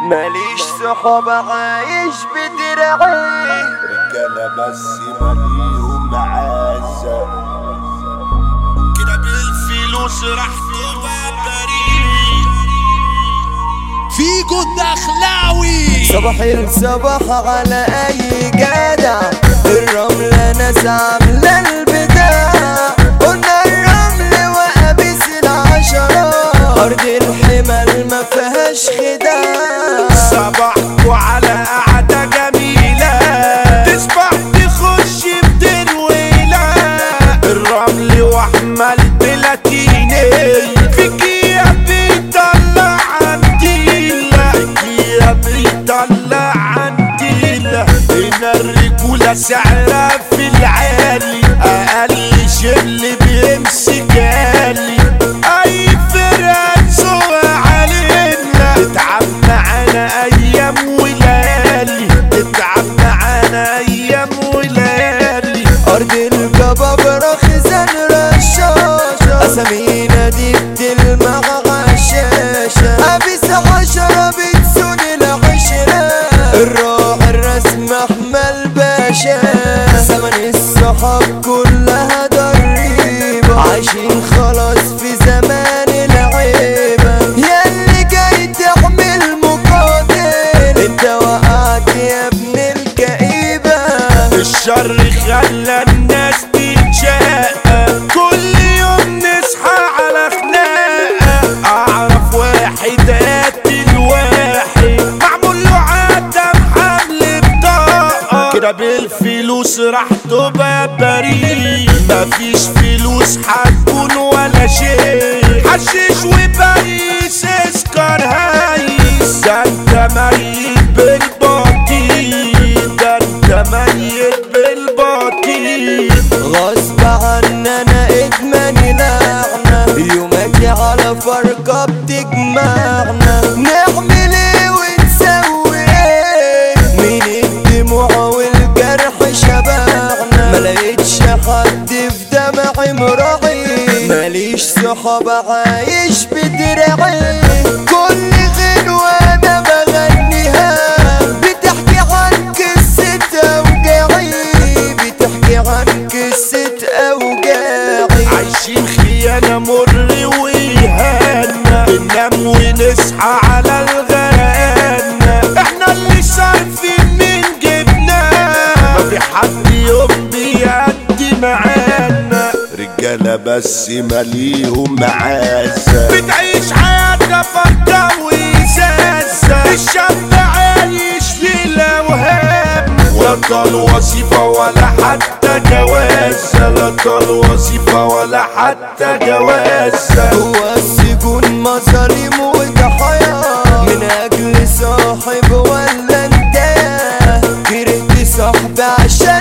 ماليش صحاب عايش بدرعي، رجالة بس ماليهم معزة كده بالفلوس راح تبقى بريء. فيجو الدخلاوي صباح الصباح على اي جدع، الرملة ناس عاملة البداع، قلنا الرمل وقابس العشرة، ارض الحمل ما فيهاش خداع. صباحكوا على قعدة جميلة، تصبح تخش بترويلة، الرمل واحمل بلاتيني، فيكي يا بيطلع عنديلة، فيكي يا بيطلع عنديلة. هنا الرجولة سعرها في العالي، اقل شبل بيمسك آلي، اي فرقة تسوق علينا، تتعب معانا ايام وليالي، تتعب معانا ايام وليالي. ارض الجبابرة خزان رشاشة، اسامينا دي بتلمع غشاشة، قابس عشرة بتسون العشرة، الراعي الرسم احمل باشا، زمن الصحاب كلها ضريبة، عايشين خلاص في زمان العيبة، ياللي جاي تعمل مقاتل انت وقعت يا ابن الكئيبة. الشر خلى الناس تتشقى، كل يوم نصحى على خناقة، اعرف واحد قاتل واحد، معمول له عدم حمل بطاقة، كده بالفلوس راح تبقى بريء، مفيش فلوس هتكون ولا شيء، حشيش وبايس اسكر هايس، ده انت ميت بالبطيء، ده انت ميت بالبطيء. غصب عننا ادمان لعنة، يومك على فرقة بتجمعنا، نعمل ايه ونسوي ايه، من الدموع والجرح شبعنا، ملقتش حد في دمعي مراعي، ماليش صحاب عايش بدرعي، كل غنوة انا بغنيها بتحكي عن قصة اوجاعي، بتحكي عن قصة اوجاعي. عايشين خيانة مر وإهانة، بننام ونصحى على الغرقانة، احنا اللي صارفين من جبنا، ما في حد يوم بيعدي معانا، رجالة بس ماليهم معزة بتعيش حياتنا فردة وإزازة، الشاب عايش في الأوهام، لا طال وظيفة ولا حتى جوازة، لا طال وظيفة ولا حتى جوازة. هو السجون مظالم وضحايا، من اجل صاحب ولا انت، كرهت صاحب عشان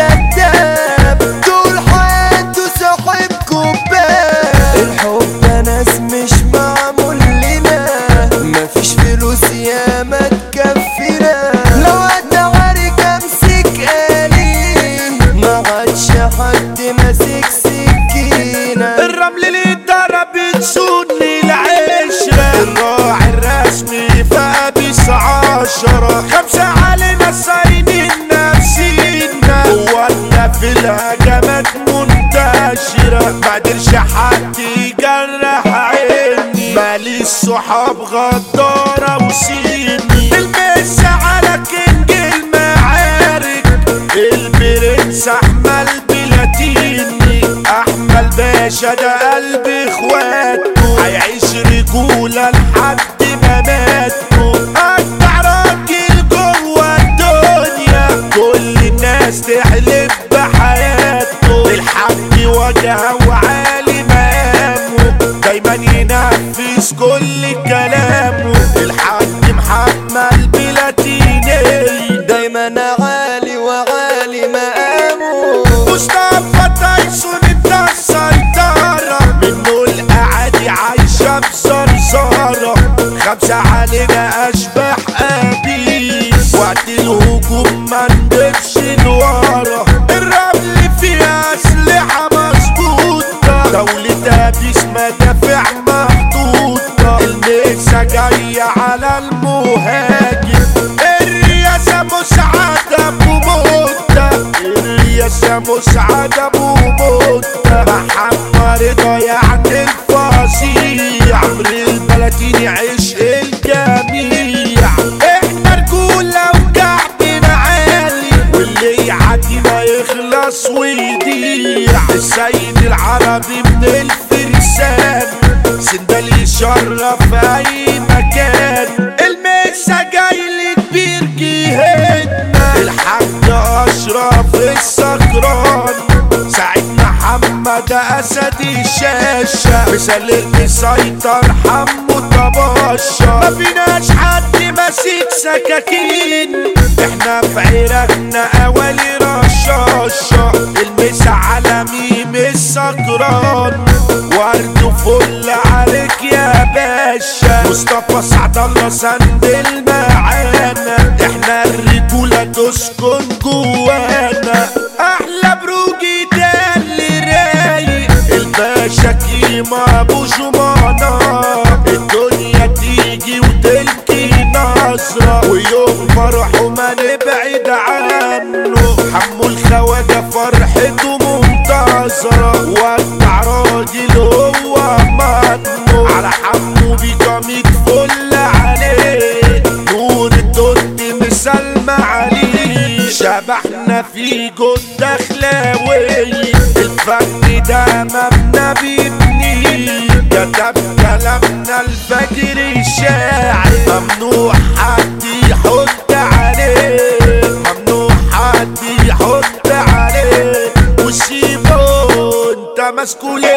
كداب، طول حياته صاحب كوباب، الحب ناس مش معمول لنا، مفيش فلوس يا ما تكفينا، لو اتعارك امسك آلي، ما عادش حد ماسك سكينة، الرمل اللي ضرب تسون العشرة، الراعي الرسمي فابس عشرة، خمسة علينا صاينين نفسينا، قوتنا في الهجمات منتشرة، مقدرش حد يجرح عيني، مالي الصحاب غدارة وسيني، المس على كينج المعارك، البرنس احمل بلاتيني، احمل باشا ده قلب اخواته، هيعيش رجولة لحد ما ماتوا، اجدع راجل جوه الدنيا، كل الناس تحلف بحياته، الحق وجهه وعالي مقامه، دايما ينفذ كل كلامه، الحاج محمد بلاتيني، دايما عالي وعالي مقامه، مصطفى تايسون انت السيطرة، منه الأعادي عايشة بصرصرة، خمسة علينا أشباح أبيس، وقت الهجوم ما ندبش لورا، الرمل فيها أسلحة مظبوطة، دولة أبيس مدافع محطوطة، المسا جاية على المهاجم. الرياسة مسعد ابو موتة، الرياسة مسعد ابو موتة. محمد رضا يعني الفصيح، عمرو البلاتيني عشق الجميع. احنا رجولة وكعبنا عالي، واللي يعدي ما يخلص ويضيع. السيد العربي من الفرسان، سندال يشرف اي مكان. المسا جاي لكبير جهتنا، الحاج اشرف السكران. سعيد محمد اسد الشاشة، مثال المسيطر حمو طباشة. ما فيناش حد ماسك سكاكين، احنا في عراقنا اولي رشاشة. المسا على ميم السكران، ورد فل عليك يا باشا. مصطفى سعد الله سند المعانا، احنا الرجولة تسكن جوانا. احلى بروجي ده اللي رايق، الباشا كيما ابو جمانة. الدنيا تيجي وتلقي نظرة، ويوم فرحه ما نبعد عنه. حمو الخواجة فرحته منتظرة، ودع راجل هو مضمون. على حمو بيكاميك فل عليه، نور الدود مسلمة عليه. شبحنا في جود دخلاوي، الفن ده مبنى بيبني. كتب كلامنا الفجر الشاعر، ممنوع حد يحط عليه، ممنوع حد يحط عليه. وسيبه انت مسكولي